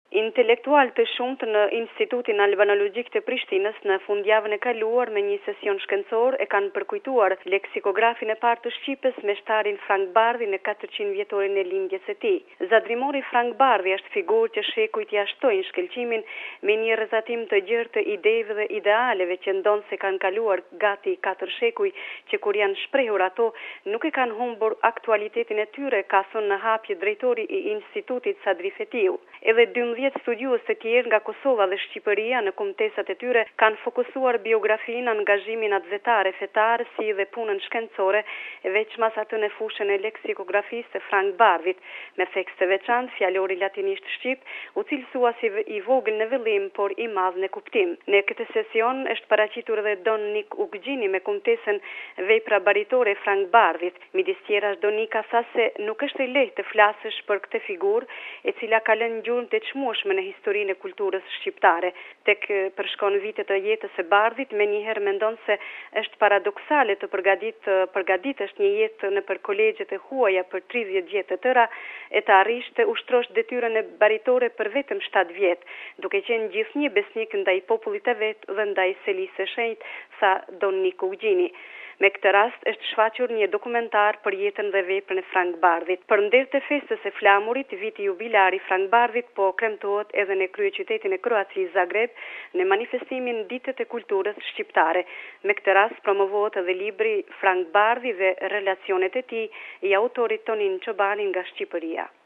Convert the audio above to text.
Intelektual të shumtë në Institutin Albanologjik të Prishtinës në fundjavën e kaluar me një sesion shkencor e kanë përkujtuar leksikografin e parë të Shqipës me shtarin Frank Bardhi në 400 vjetorin e lindjes së tij. Zadrimori Frank Bardhi është figurë që shekujt ja shtojnë shkëlqimin me një rrezatim të gjerë të ideve dhe idealeve që ndonë se kanë kaluar gati 4 shekuj që kur janë shprehur ato nuk e kanë humbur aktualitetin e tyre, ka thënë në hapje drejtori i Institutit Sadri Fetiu. Edhe 12 studiues të tjerë nga Kosova dhe Shqipëria në kumtesat e tyre kanë fokusuar biografinë, angazhimin atëzetare, fetar, si dhe punën shkencore, veçmas atë në fushën e leksikografisë të Frank Bardhit, me theks të veçantë, fjalori latinisht shqip, u cilësua si i vogël në fillim, por i madh në kuptim. Në këtë sesion është paraqitur edhe Don Nik Ugjini me kumtesën Vepra baritore Frank Bardhit. Midis tjerash Donika tha se nuk është e lehtë të flasësh për këtë figurë, e cila ka lënë gjurmë të çmueshme në historinë e kulturës shqiptare. Tek përshkon vitet të jetës së Bardhit, menjëherë mendon se është paradoksale të përgatitesh një jetë në për kolegjet e huaja për 30 vjet të tëra e të arrish të ushtrosh detyrën e baritore për vetëm 7 vjet, duke qenë gjithnjë besnik ndaj popullit të vet dhe ndaj selisë së shenjtë, tha Don Nik Ugjini. Me këtë rast është shfaqur një dokumentar për jetën dhe veprën e Frank Bardhit. Për nder të festës së flamurit, viti jubilar i Frank Bardhit po kremtohet edhe në kryeqytetin e Kroacisë Zagreb në manifestimin Ditët e Kulturës Shqiptare. Me këtë rast promovohet edhe libri Frank Bardhi dhe relacionet e tij i autorit Tonin Çobani nga Shqipëria.